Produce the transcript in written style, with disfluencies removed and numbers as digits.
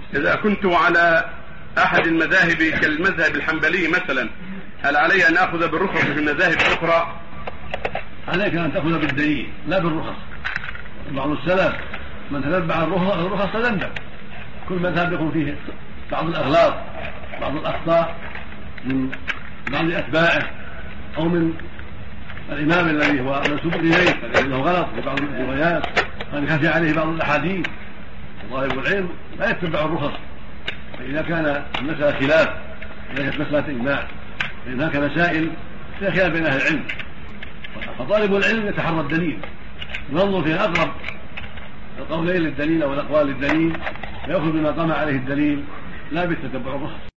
إذا كنت على أحد المذاهب كالمذهب الحنبلي مثلا، هل علي أن أخذ بالرخص في المذاهب الأخرى؟ عليك أن تأخذ بالدليل لا بالرخص. بعض السلف من تتبع الرخص تذنب. كل مذهب يكون فيه بعض الأغلاط، بعض الأخطاء من بعض أتباعه أو من الإمام الذي هو منسوب إليه الذي له غلط في بعض الروايات، قد خفي عليه بعض الأحاديث. طالب العلم لا يتبع الرخص، فإذا كان المسألة خلاف ليست مسألة إجماع، فإن هناك مسائل فيها خلاف بين أهل العلم، فطالب العلم يتحرى الدليل ينظر في أقرب القولين للدليل أو الأقوال للدليل، فيأخذ بما قام عليه الدليل لا بالتتبع الرخص.